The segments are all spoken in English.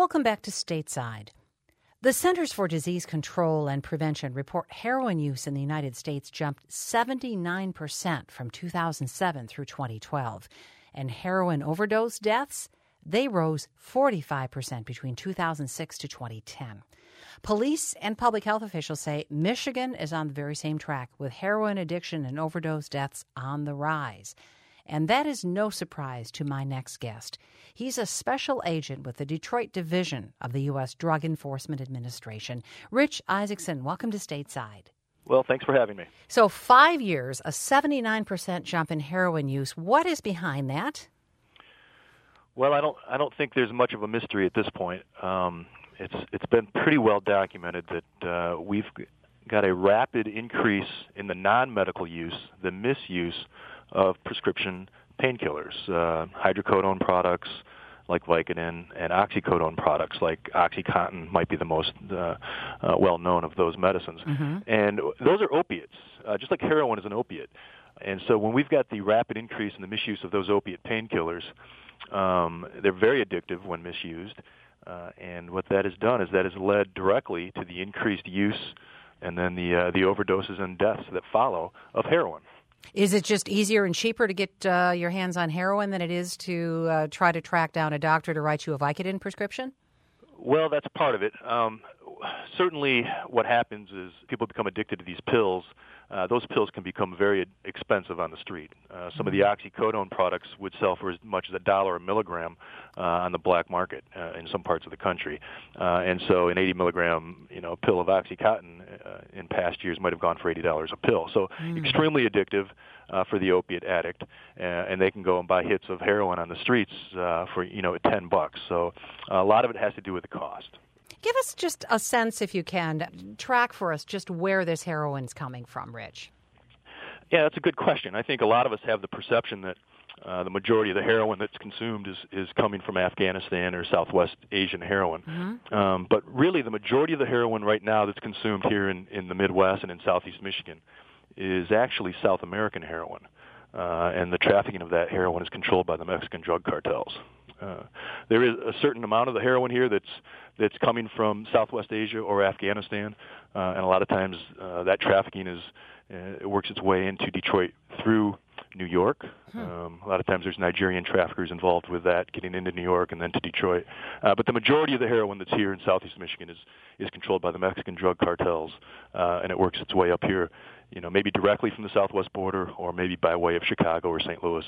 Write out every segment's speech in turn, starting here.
Welcome back to Stateside. The Centers for Disease Control and Prevention report heroin use in the United States jumped 79% from 2007 through 2012. And heroin overdose deaths, they rose 45% between 2006 to 2010. Police and public health officials say Michigan is on the very same track, with heroin addiction and overdose deaths on the rise. And that is no surprise to my next guest. He's a special agent with the Detroit Division of the U.S. Drug Enforcement Administration. Rich Isaacson, welcome to Stateside. Well, thanks for having me. So 5 years, a 79% jump in heroin use. What is behind that? Well, I don't think there's much of a mystery at this point. It's been pretty well documented that we've got a rapid increase in the non-medical use, the misuse of prescription painkillers, hydrocodone products like Vicodin and oxycodone products like OxyContin might be the most well-known of those medicines. Mm-hmm. And those are opiates, just like heroin is an opiate. And so when we've got the rapid increase in the misuse of those opiate painkillers, they're very addictive when misused. And what that has done is that has led directly to the increased use and then the overdoses and deaths that follow of heroin. Is it just easier and cheaper to get your hands on heroin than it is to try to track down a doctor to write you a Vicodin prescription? Well, that's part of it. Certainly what happens is people become addicted to these pills. Those pills can become very expensive on the street. Some of the oxycodone products would sell for as much as $1 a milligram on the black market in some parts of the country. And so an 80-milligram pill of OxyContin in past years might have gone for $80 a pill. So extremely addictive for the opiate addict, and they can go and buy hits of heroin on the streets for $10. So a lot of it has to do with the cost. Give us just a sense, if you can, track for us just where this heroin's coming from, Rich. Yeah, that's a good question. I think a lot of us have the perception that the majority of the heroin that's consumed is coming from Afghanistan or Southwest Asian heroin. Mm-hmm. But really the majority of the heroin right now that's consumed here in the Midwest and in Southeast Michigan is actually South American heroin. And the trafficking of that heroin is controlled by the Mexican drug cartels. There is a certain amount of the heroin here that's coming from Southwest Asia or Afghanistan, and a lot of times that trafficking it works its way into Detroit through New York. A lot of times there's Nigerian traffickers involved with that, getting into New York and then to Detroit. But the majority of the heroin that's here in Southeast Michigan is controlled by the Mexican drug cartels, and it works its way up here, maybe directly from the southwest border or maybe by way of Chicago or St. Louis.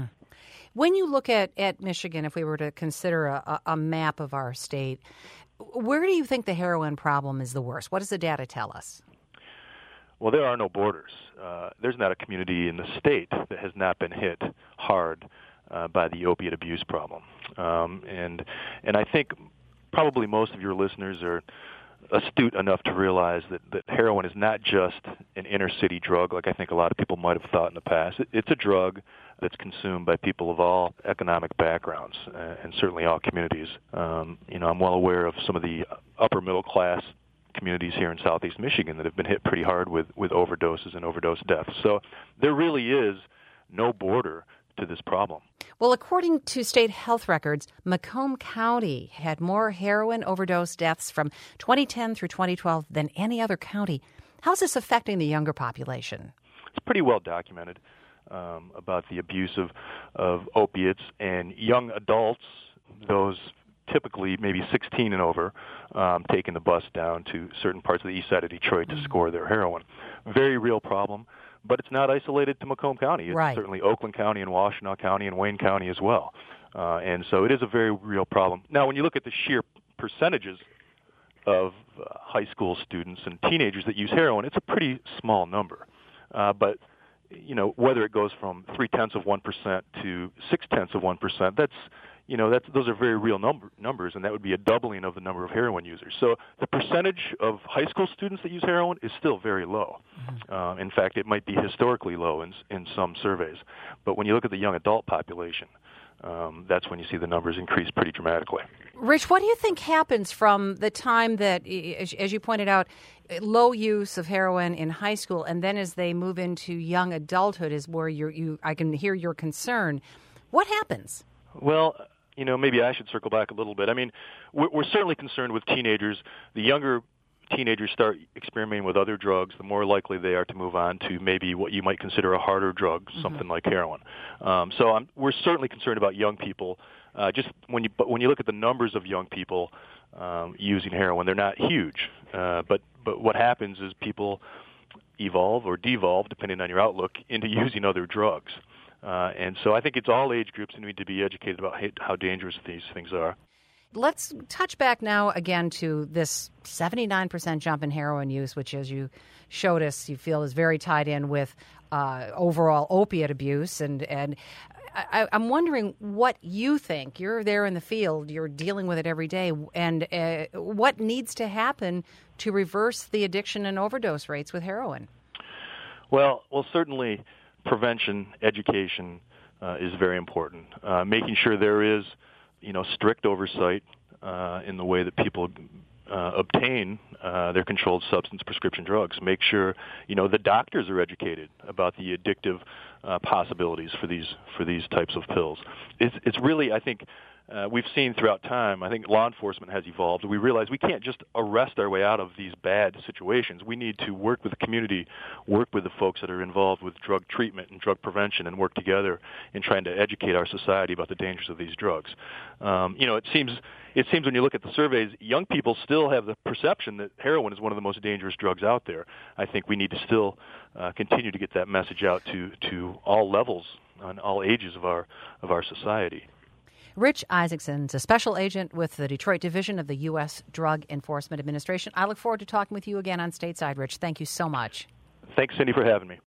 When you look at Michigan, if we were to consider a map of our state, where do you think the heroin problem is the worst? What does the data tell us? Well, there are no borders. There's not a community in the state that has not been hit hard by the opiate abuse problem. And I think probably most of your listeners are astute enough to realize that heroin is not just an inner-city drug like I think a lot of people might have thought in the past. It's a drug that's consumed by people of all economic backgrounds and certainly all communities. I'm well aware of some of the upper-middle-class communities here in Southeast Michigan that have been hit pretty hard with overdoses and overdose deaths. So there really is no border to this problem. Well, according to state health records, Macomb County had more heroin overdose deaths from 2010 through 2012 than any other county. How's this affecting the younger population? It's pretty well documented about the abuse of opiates, and young adults, those typically maybe 16 and over, taking the bus down to certain parts of the east side of Detroit to score their heroin. Very real problem, but it's not isolated to Macomb County. It's right. Certainly Oakland County and Washtenaw County and Wayne County as well. And so it is a very real problem. Now, when you look at the sheer percentages of high school students and teenagers that use heroin, it's a pretty small number. But whether it goes from 0.3% to 0.6%, those are very real numbers, and that would be a doubling of the number of heroin users. So the percentage of high school students that use heroin is still very low. In fact, it might be historically low in some surveys. But when you look at the young adult population, that's when you see the numbers increase pretty dramatically. Rich, what do you think happens from the time that, as you pointed out, low use of heroin in high school, and then as they move into young adulthood is where I can hear your concern. What happens? Well, maybe I should circle back a little bit. I mean, we're certainly concerned with teenagers. The younger teenagers start experimenting with other drugs, the more likely they are to move on to maybe what you might consider a harder drug, something like heroin. We're certainly concerned about young people. Just when you look at the numbers of young people using heroin, they're not huge. But what happens is people evolve or devolve, depending on your outlook, into using other drugs. And so I think it's all age groups who need to be educated about how dangerous these things are. Let's touch back now again to this 79% jump in heroin use, which, as you showed us, you feel is very tied in with overall opiate abuse. And I'm wondering what you think. You're there in the field. You're dealing with it every day. And what needs to happen to reverse the addiction and overdose rates with heroin? Well, certainly prevention, education is very important. Making sure there is strict oversight in the way that people obtain their controlled substance prescription drugs. Make sure the doctors are educated about the addictive possibilities for these types of pills. It's really, I think, we've seen throughout time, I think law enforcement has evolved. We realize we can't just arrest our way out of these bad situations. We need to work with the community, work with the folks that are involved with drug treatment and drug prevention, and work together in trying to educate our society about the dangers of these drugs. It seems when you look at the surveys, young people still have the perception that heroin is one of the most dangerous drugs out there. I think we need to still continue to get that message out to all levels, on all ages of our society. Rich Isaacson's a special agent with the Detroit Division of the U.S. Drug Enforcement Administration. I look forward to talking with you again on Stateside, Rich. Thank you so much. Thanks, Cindy, for having me.